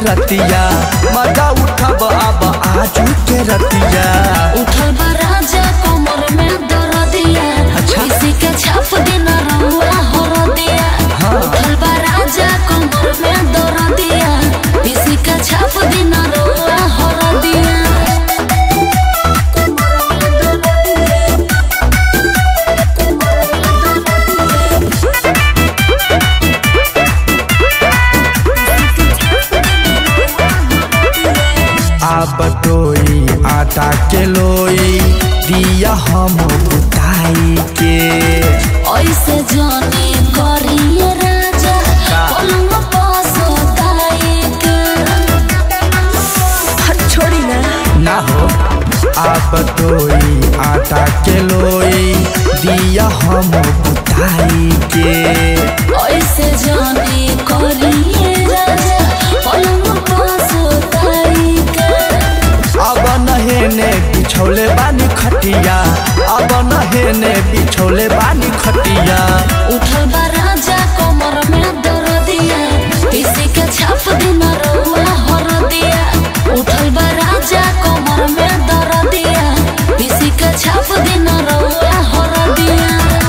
रतिया मजा उठब अब आजू के रतिया। उठल बा राजा कमर में दर्दिया, अच्छा। किसी के छाप दिन रहुआ हर दिया। हाँ। उठल बा राजा कमर में दर्दिया, किसी के छाप दिन रहुआ हर दिया। अब टोई आटा के लोई दिया हम बुताई के। ऐसे जाने करिए राजा पलंग पास दाई के। छोड़ी ना हो अब टोई आटा के लोई दिया हम बुताई के। ऐसे जाने करिए राजा पलंग पास दाई के। अब नहेने बिछौले बानी खटिया, अब नहेने बिछौले बानी खटिया। उठल बा राजा कमर में दर्दिया, किसी के छाप दिन रहुआ हर दिया। उठल बा राजा कमर में दर्दिया, किसी के छाप दिन रहुआ हर दिया।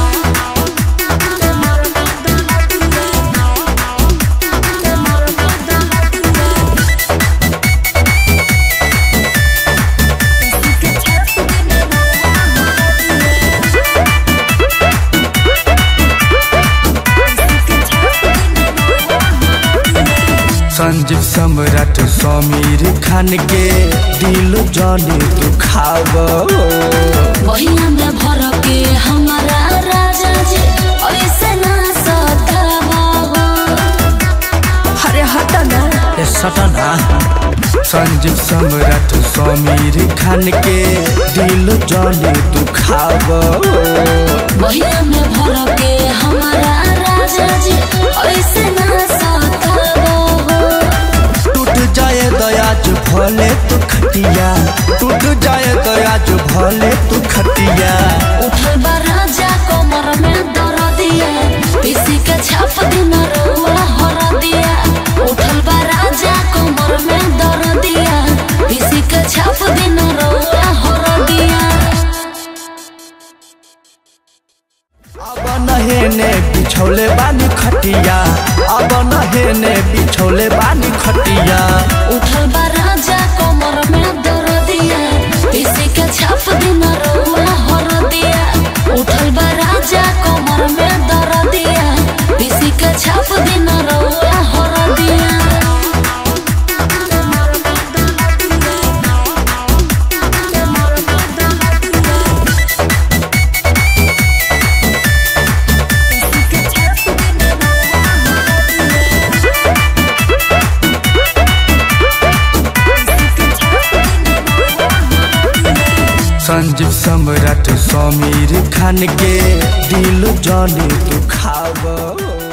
संजीव सम्राट समीर खान के दिल जाने दुखाव। बहिया में भर के हमारा राजा जी ऐसे ना सतावा। अरे हटा ना सटना संजीव सम्राट समीर खान के दिल जाने दुखाव। बहिया में भर के हमारा राजा जी ऐसे ना सतावा। टूट जाए दयाज भले तू खटिया, टूट जाए दयाज भले तू खटिया। उठल बा राजा कमर में दर्दिया, किसी के छाप दिन रहुआ हर दिया। उठल बा राजा कमर में दर्दिया, किसी के छाप दिन रहुआ हर दिया। अब नहेने बिछौले बानी खटिया, अब नहेने बिछौले बानी खटिया। उठल बा राजा कमर में दर्दिया, किसी के छाप दिन रहुआ हर दिया। उठल बा राजा कमर में दर्दिया, किसी के छाप दिन रहुआ हर दिया। संजीव सम्राट समीर खान के दिल जाने दुखाव।